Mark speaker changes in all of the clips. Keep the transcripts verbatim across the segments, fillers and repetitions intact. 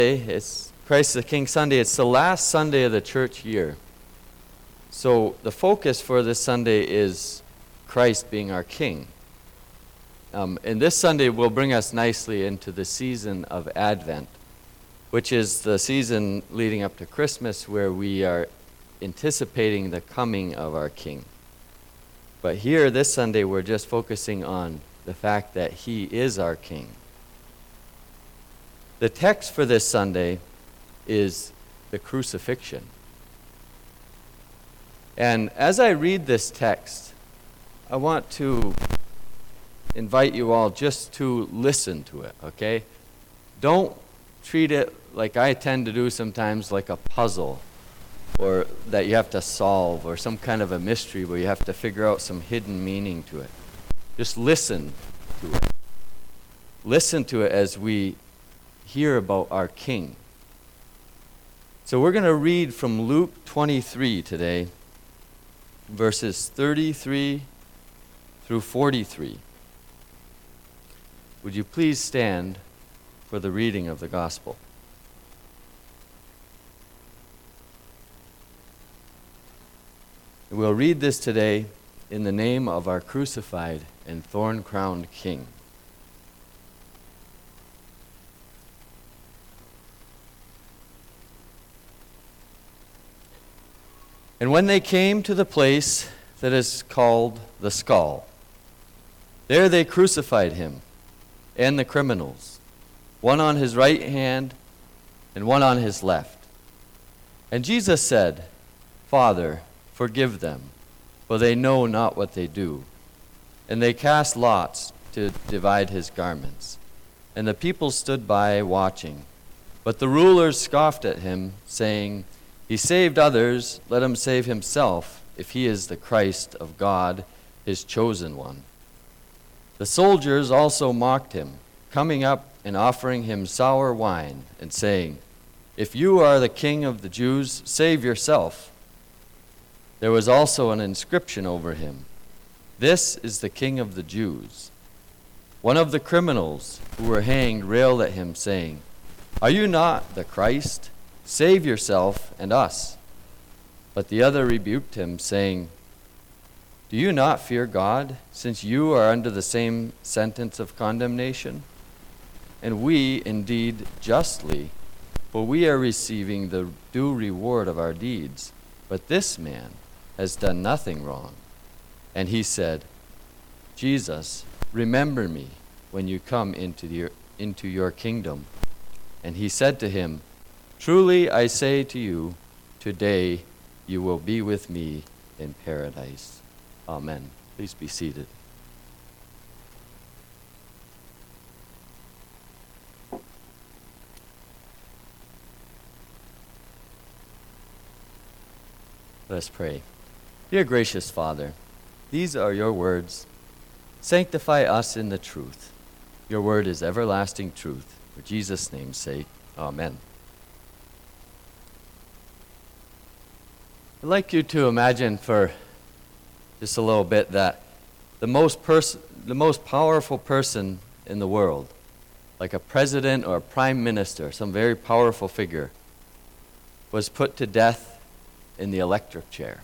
Speaker 1: It's Christ the King Sunday. It's the last Sunday of the church year. So the focus for this Sunday is Christ being our King. Um, and this Sunday will bring us nicely into the season of Advent, which is the season leading up to Christmas where we are anticipating the coming of our King. But here, this Sunday, we're just focusing on the fact that He is our King. The text for this Sunday is the crucifixion. And as I read this text, I want to invite you all just to listen to it, okay? Don't treat it like I tend to do sometimes, like a puzzle, or that you have to solve, or some kind of a mystery where you have to figure out some hidden meaning to it. Just listen to it. Listen to it as we hear about our King. So we're going to read from Luke twenty-three today, verses thirty-three through forty-three. Would you please stand for the reading of the gospel? We'll read this today in the name of our crucified and thorn-crowned King. And when they came to the place that is called the Skull, there they crucified him and the criminals, one on his right hand and one on his left. And Jesus said, "Father, forgive them, for they know not what they do." And they cast lots to divide his garments. And the people stood by watching. But the rulers scoffed at him, saying, "He saved others, let him save himself, if he is the Christ of God, his chosen one." The soldiers also mocked him, coming up and offering him sour wine, and saying, "If you are the King of the Jews, save yourself." There was also an inscription over him, "This is the King of the Jews." One of the criminals who were hanged railed at him, saying, "Are you not the Christ? Save yourself and us." But the other rebuked him, saying, "Do you not fear God, since you are under the same sentence of condemnation? And we, indeed, justly, for we are receiving the due reward of our deeds. But this man has done nothing wrong." And he said, "Jesus, remember me when you come into your, into your kingdom." And he said to him, "Truly I say to you, today you will be with me in paradise." Amen. Please be seated. Let us pray. Dear gracious Father, these are your words. Sanctify us in the truth. Your word is everlasting truth. For Jesus' name's sake, amen. I'd like you to imagine for just a little bit that the most pers- the most powerful person in the world, like a president or a prime minister, some very powerful figure, was put to death in the electric chair.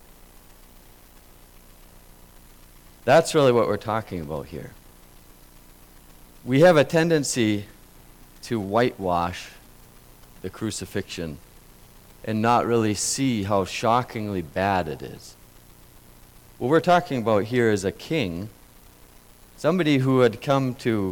Speaker 1: That's really what we're talking about here. We have a tendency to whitewash the crucifixion and not really see how shockingly bad it is. What we're talking about here is a king, somebody who had come to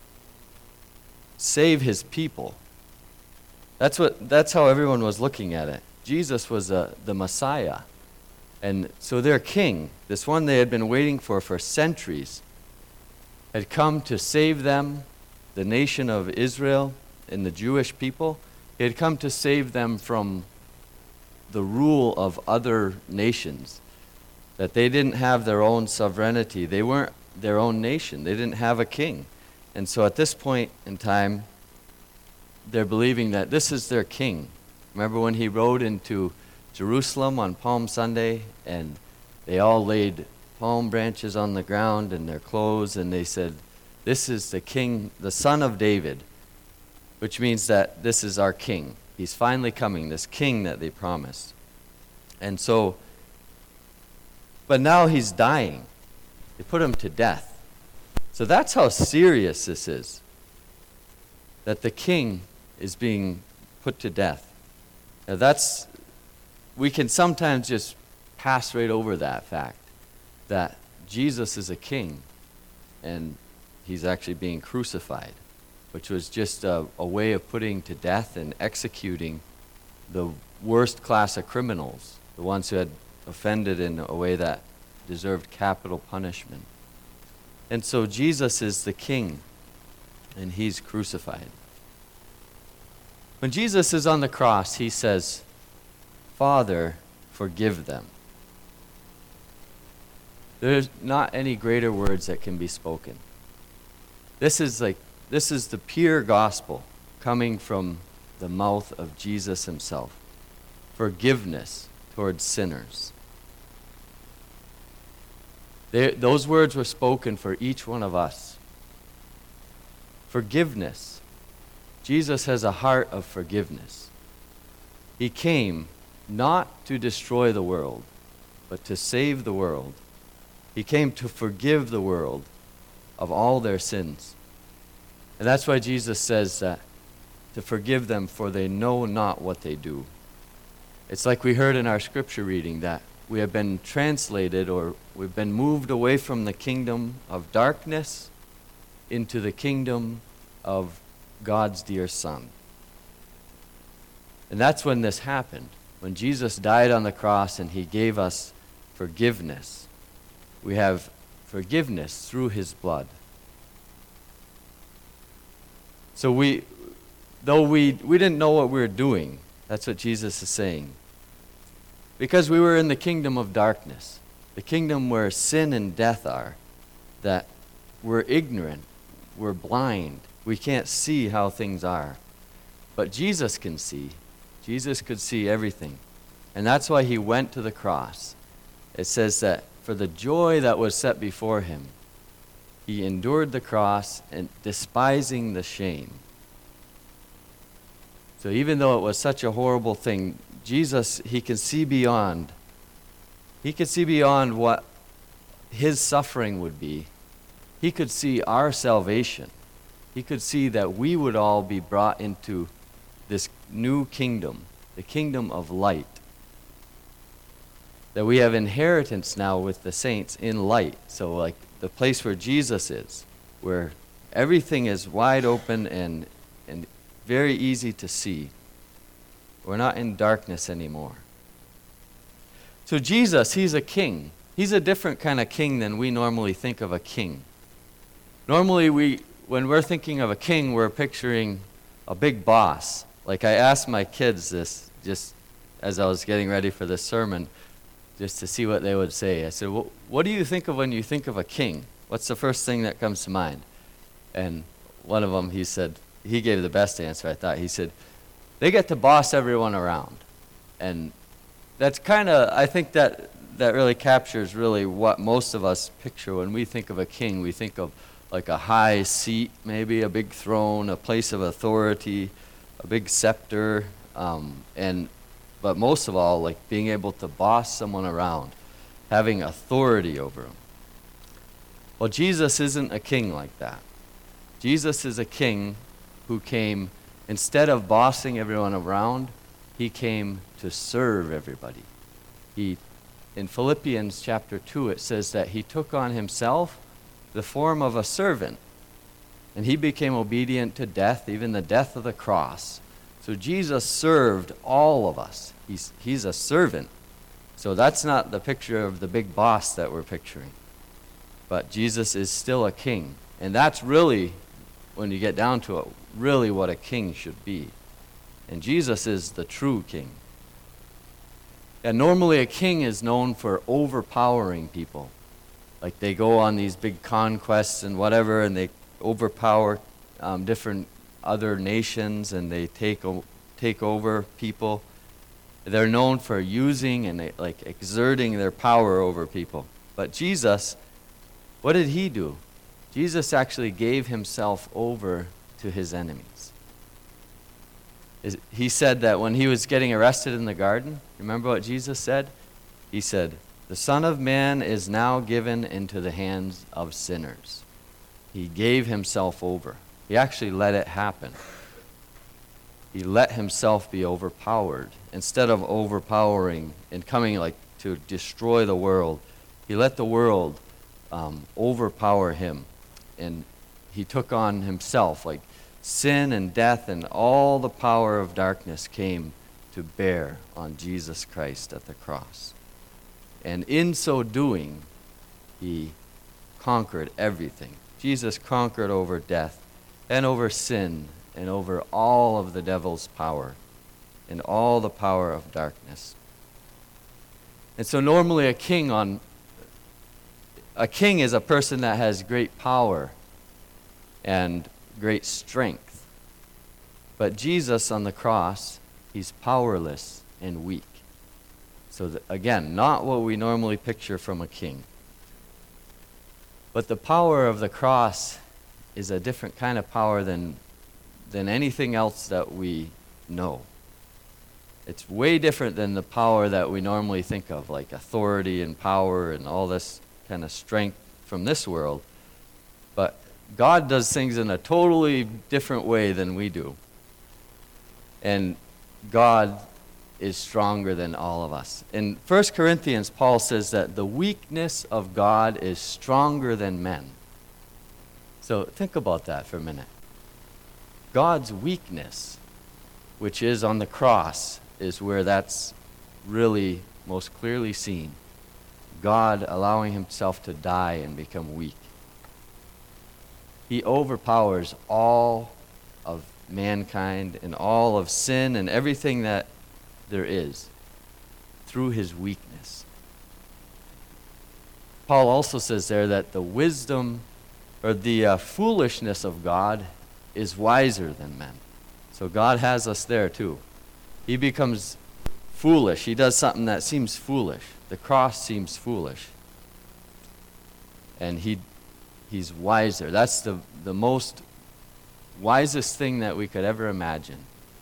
Speaker 1: save his people. That's what. That's how everyone was looking at it. Jesus was uh, the Messiah. And so their king, this one they had been waiting for for centuries, had come to save them, the nation of Israel and the Jewish people. He had come to save them from the rule of other nations, that they didn't have their own sovereignty. They weren't their own nation. They didn't have a king. And so at this point in time, they're believing that this is their king. Remember when he rode into Jerusalem on Palm Sunday, and they all laid palm branches on the ground and their clothes, and they said, "This is the king, the son of David." which means that this is our king. He's finally coming, this king that they promised. And so, but now he's dying. They put him to death. So that's how serious this is, that the king is being put to death. Now that's, we can sometimes just pass right over that fact, that Jesus is a king, and he's actually being crucified, which was just a, a way of putting to death and executing the worst class of criminals, the ones who had offended in a way that deserved capital punishment. And so Jesus is the king, and he's crucified. When Jesus is on the cross, he says, "Father, forgive them." There's not any greater words that can be spoken. This is like, this is the pure gospel coming from the mouth of Jesus himself. Forgiveness towards sinners. They, those words were spoken for each one of us. Forgiveness. Jesus has a heart of forgiveness. He came not to destroy the world, but to save the world. He came to forgive the world of all their sins. And that's why Jesus says that, to forgive them, for they know not what they do. It's like we heard in our scripture reading, that we have been translated, or we've been moved away from the kingdom of darkness into the kingdom of God's dear Son. And that's when this happened, when Jesus died on the cross and he gave us forgiveness. We have forgiveness through his blood. So we, though we, we didn't know what we were doing, that's what Jesus is saying. Because we were in the kingdom of darkness, the kingdom where sin and death are, that we're ignorant, we're blind, we can't see how things are. But Jesus can see. Jesus could see everything. And that's why he went to the cross. It says that for the joy that was set before him, he endured the cross, and despising the shame. So even though it was such a horrible thing, Jesus, he can see beyond. He could see beyond what his suffering would be. He could see our salvation. He could see that we would all be brought into this new kingdom, the kingdom of light. That we have inheritance now with the saints in light. So like the place where Jesus is, where everything is wide open and, and very easy to see. We're not in darkness anymore. So Jesus, he's a king. He's a different kind of king than we normally think of a king. Normally, we, when we're thinking of a king, we're picturing a big boss. Like I asked my kids this just as I was getting ready for this sermon, just to see what they would say. I said, well, what do you think of when you think of a king? What's the first thing that comes to mind? And one of them, he said, he gave the best answer, I thought. He said, they get to boss everyone around. And that's kind of, I think that that really captures really what most of us picture when we think of a king. We think of like a high seat, maybe a big throne, a place of authority, a big scepter, um, and but most of all, like being able to boss someone around, having authority over them. Well, Jesus isn't a king like that. Jesus is a king who came, instead of bossing everyone around, he came to serve everybody. He, in Philippians chapter two, it says that he took on himself the form of a servant, and he became obedient to death, even the death of the cross. So Jesus served all of us. He's, he's a servant. So that's not the picture of the big boss that we're picturing. But Jesus is still a king. And that's really, when you get down to it, really what a king should be. And Jesus is the true king. And normally a king is known for overpowering people. Like they go on these big conquests and whatever, and they overpower um, different other nations, and they take o- take over people. They're known for using and they, like exerting their power over people. But Jesus, what did he do? Jesus actually gave himself over to his enemies. is he said that when he was getting arrested in the garden, remember what Jesus said? He said, "The Son of Man is now given into the hands of sinners." He gave himself over. He actually let it happen. He let himself be overpowered. Instead of overpowering and coming like to destroy the world, he let the world um, overpower him. And he took on himself, like sin and death and all the power of darkness came to bear on Jesus Christ at the cross. And in so doing, he conquered everything. Jesus conquered over death and over sin and over all of the devil's power and all the power of darkness. And so normally a king on a king is a person that has great power and great strength. But Jesus on the cross, he's powerless and weak. So that, again, not what we normally picture from a king. But the power of the cross is a different kind of power than than anything else that we know. It's way different than the power that we normally think of, like authority and power and all this kind of strength from this world. But God does things in a totally different way than we do. And God is stronger than all of us. In First Corinthians, Paul says that the weakness of God is stronger than men. So think about that for a minute. God's weakness, which is on the cross, is where that's really most clearly seen. God allowing himself to die and become weak. He overpowers all of mankind and all of sin and everything that there is through his weakness. Paul also says there that the wisdom or the uh, foolishness of God is wiser than men. So God has us there too. He becomes foolish. He does something that seems foolish. The cross seems foolish. And he he's wiser. That's the, the most wisest thing that we could ever imagine,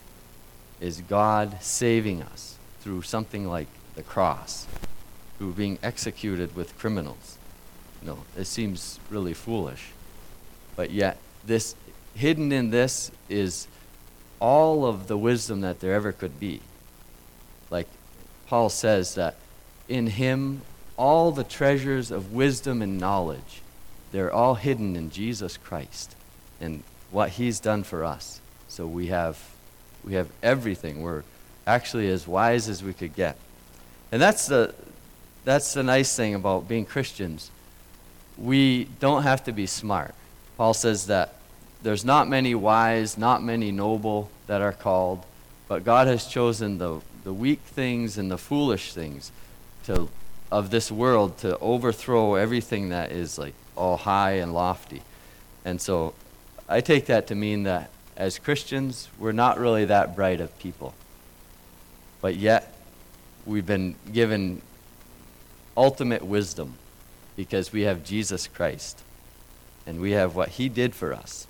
Speaker 1: is God saving us through something like the cross, through being executed with criminals. You know, it seems really foolish. But yet, this hidden in this is all of the wisdom that there ever could be. Like Paul says that in him, all the treasures of wisdom and knowledge, they're all hidden in Jesus Christ and what he's done for us. So we have we have everything. We're actually as wise as we could get. And that's the that's the nice thing about being Christians. We don't have to be smart. Paul says that there's not many wise, not many noble that are called, but God has chosen the, the weak things and the foolish things to of this world to overthrow everything that is like all high and lofty. And so I take that to mean that as Christians, we're not really that bright of people. But yet, we've been given ultimate wisdom because we have Jesus Christ. And we have what he did for us.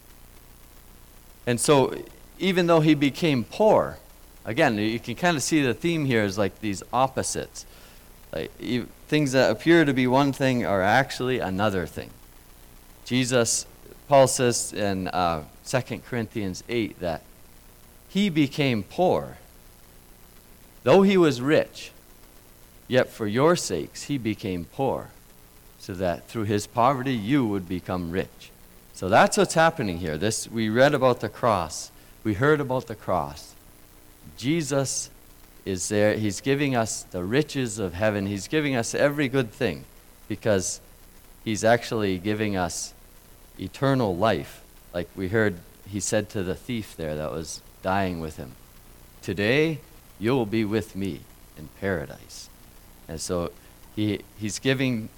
Speaker 1: And so, even though he became poor, again, you can kind of see the theme here is like these opposites. Like you, things that appear to be one thing are actually another thing. Jesus, Paul says in uh, Second Corinthians eight that he became poor. Though he was rich, yet for your sakes he became poor, so that through his poverty you would become rich. So that's what's happening here. This we read about the cross. We heard about the cross. Jesus is there. He's giving us the riches of heaven. He's giving us every good thing because he's actually giving us eternal life. Like we heard, he said to the thief there that was dying with him, "Today you will be with me in paradise." And so he he's giving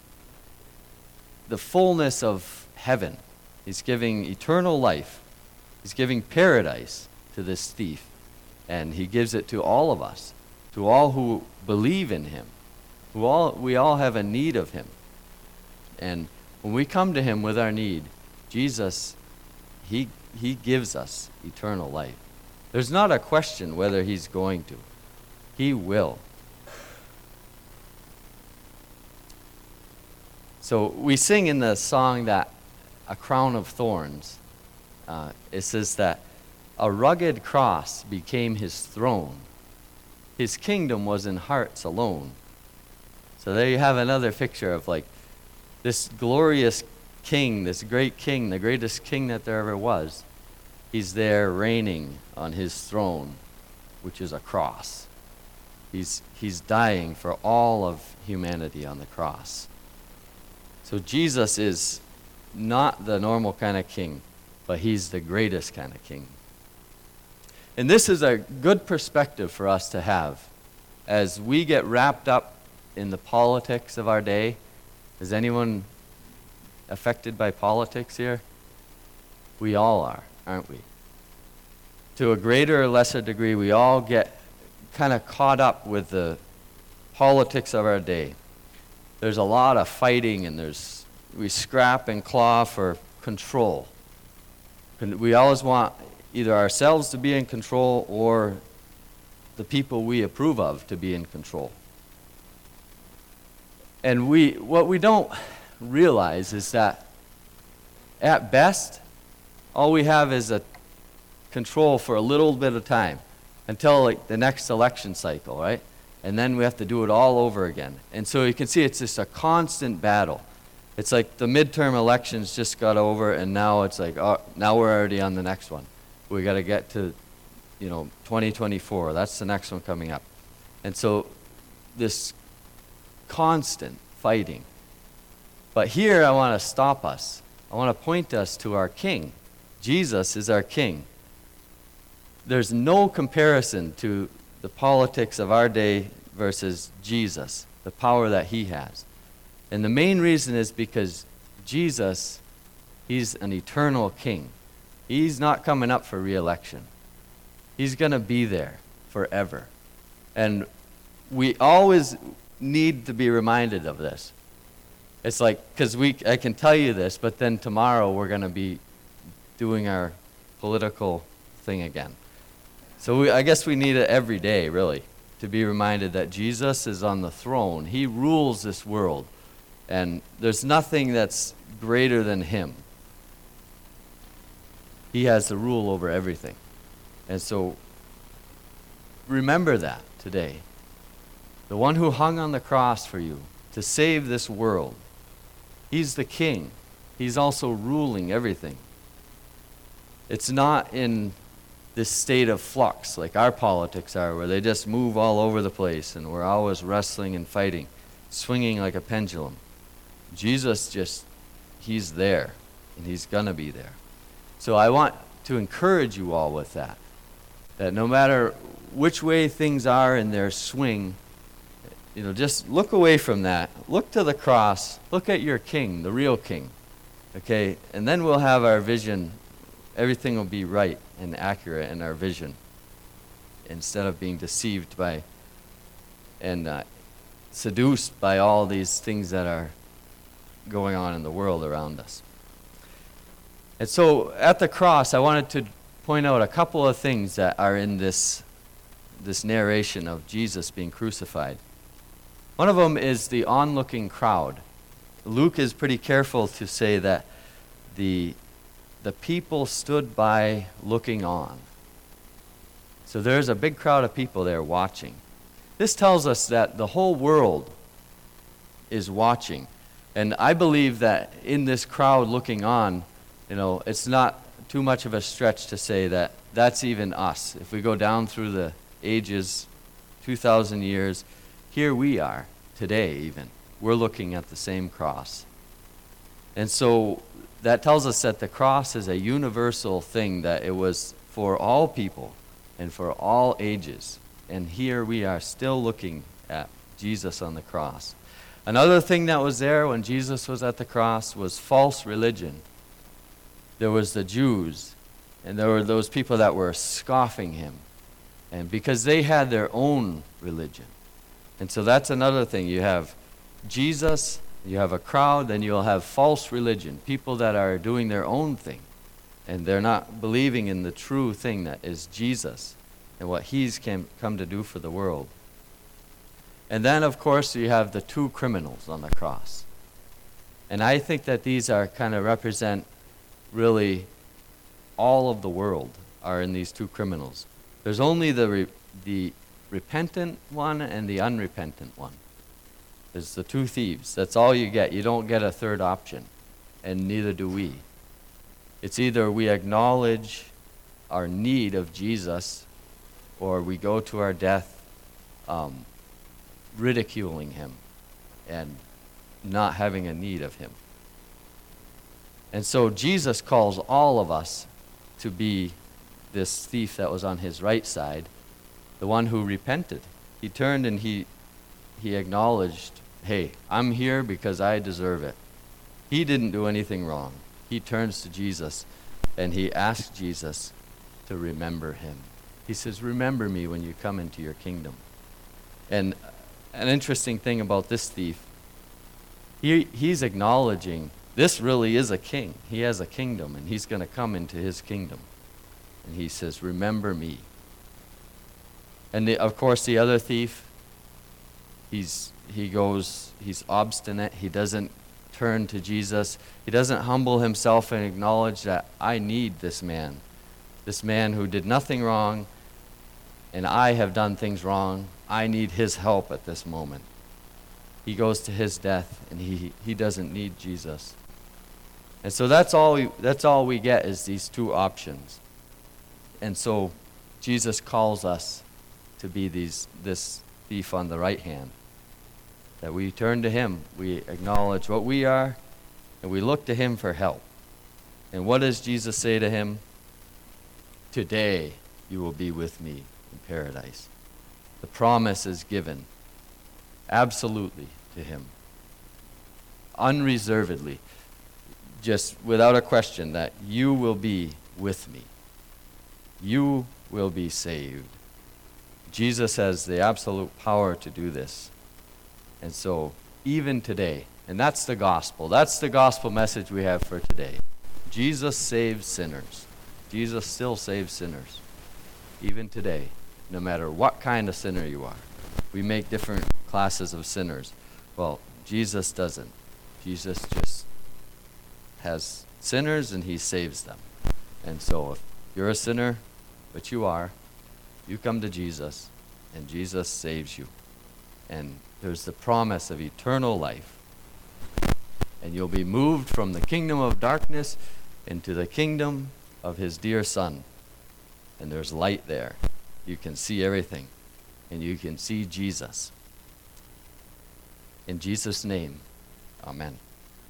Speaker 1: the fullness of heaven. He's giving eternal life. He's giving paradise to this thief. And he gives it to all of us, to all who believe in him. Who all we all have a need of him. And when we come to him with our need, Jesus, he he gives us eternal life. There's not a question whether he's going to. He will. So we sing in the song that a crown of thorns, uh, it says that a rugged cross became his throne. His kingdom was in hearts alone. So there you have another picture of like this glorious king, this great king, the greatest king that there ever was. He's there reigning on his throne, which is a cross. He's, he's dying for all of humanity on the cross. So Jesus is not the normal kind of king, but he's the greatest kind of king. And this is a good perspective for us to have as we get wrapped up in the politics of our day. Is anyone affected by politics here? We all are, aren't we? To a greater or lesser degree, we all get kind of caught up with the politics of our day. There's a lot of fighting, and there's we scrap and claw for control. We always want either ourselves to be in control or the people we approve of to be in control. And we what we don't realize is that at best, all we have is a control for a little bit of time until like the next election cycle, right? And then we have to do it all over again. And so you can see it's just a constant battle. It's like the midterm elections just got over, and now it's like, oh, now we're already on the next one. We got to get to, you know, twenty twenty-four. That's the next one coming up. And so this constant fighting. But here I want to stop us. I want to point us to our King. Jesus is our King. There's no comparison to the politics of our day versus Jesus, the power that he has. And the main reason is because Jesus, he's an eternal king. He's not coming up for re-election. He's going to be there forever. And we always need to be reminded of this. It's like, because we, I can tell you this, but then tomorrow we're going to be doing our political thing again. So we, I guess we need it every day, really, to be reminded that Jesus is on the throne. He rules this world, and there's nothing that's greater than him. He has the rule over everything. And so remember that today. The one who hung on the cross for you to save this world, he's the king. He's also ruling everything. It's not in this state of flux like our politics are, where they just move all over the place and we're always wrestling and fighting, swinging like a pendulum. Jesus just, he's there, and he's going to be there. So I want to encourage you all with that, that no matter which way things are in their swing, you know, just look away from that. Look to the cross. Look at your king, the real king. Okay? And then we'll have our vision. Everything will be right and accurate in our vision, instead of being deceived by and uh, seduced by all these things that are going on in the world around us. And so at the cross, I wanted to point out a couple of things that are in this, this narration of Jesus being crucified. One of them is the onlooking crowd. Luke is pretty careful to say that the the people stood by looking on. So there's a big crowd of people there watching. This tells us that the whole world is watching. And I believe that in this crowd looking on, you know, it's not too much of a stretch to say that that's even us. If we go down through the ages, two thousand years, here we are today even. We're looking at the same cross. And so that tells us that the cross is a universal thing, that it was for all people and for all ages. And here we are still looking at Jesus on the cross. Another thing that was there when Jesus was at the cross was false religion. There was the Jews, and there were those people that were scoffing him, and because they had their own religion. And so that's another thing. You have Jesus, you have a crowd, then you'll have false religion, people that are doing their own thing. And they're not believing in the true thing that is Jesus and what he's came, come to do for the world. And then, of course, you have the two criminals on the cross. And I think that these are kind of represent really all of the world are in these two criminals. There's only the re- the repentant one and the unrepentant one. There's the two thieves. That's all you get. You don't get a third option, and neither do we. It's either we acknowledge our need of Jesus, or we go to our death um, ridiculing him and not having a need of him. And so Jesus calls all of us to be this thief that was on his right side, the one who repented. He turned and he he acknowledged, hey, I'm here because I deserve it. He didn't do anything wrong. He turns to Jesus and he asks Jesus to remember him. He says, remember me when you come into your kingdom. And an interesting thing about this thief, he he's acknowledging this really is a king. He has a kingdom, and he's going to come into his kingdom. And he says, remember me. And the, of course, the other thief, he's he goes, he's obstinate. He doesn't turn to Jesus. He doesn't humble himself and acknowledge that I need this man. This man who did nothing wrong, and I have done things wrong. I need his help at this moment. He goes to his death, and he, he doesn't need Jesus. And so that's all we, that's all we get is these two options. And so Jesus calls us to be these this thief on the right hand. That we turn to him, we acknowledge what we are, and we look to him for help. And what does Jesus say to him? Today you will be with me in paradise. The promise is given absolutely to him, unreservedly, just without a question, that you will be with me. You will be saved. Jesus has the absolute power to do this. And so, even today, and that's the gospel, that's the gospel message we have for today. Jesus saves sinners. Jesus still saves sinners, even today, no matter what kind of sinner you are. We make different classes of sinners. Well, Jesus doesn't. Jesus just has sinners and he saves them. And so if you're a sinner, but you are, you come to Jesus and Jesus saves you. And there's the promise of eternal life. And you'll be moved from the kingdom of darkness into the kingdom of his dear Son. And there's light there. You can see everything. And you can see Jesus. In Jesus' name, amen.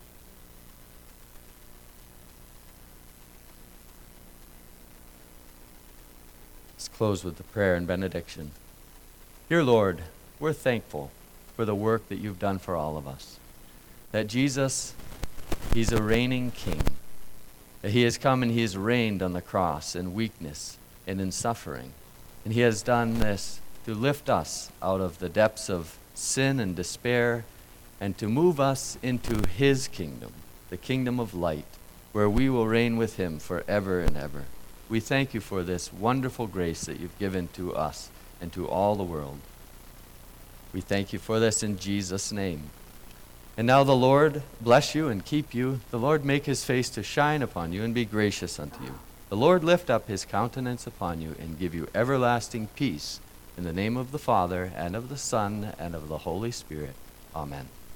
Speaker 1: Let's close with the prayer and benediction. Dear Lord, we're thankful for the work that you've done for all of us. That Jesus, he's a reigning king. That he has come and he has reigned on the cross in weakness and in suffering. And he has done this to lift us out of the depths of sin and despair and to move us into his kingdom, the kingdom of light, where we will reign with him forever and ever. We thank you for this wonderful grace that you've given to us and to all the world. We thank you for this in Jesus' name. And now the Lord bless you and keep you. The Lord make his face to shine upon you and be gracious unto you. The Lord lift up his countenance upon you and give you everlasting peace. In the name of the Father, and of the Son, and of the Holy Spirit. Amen.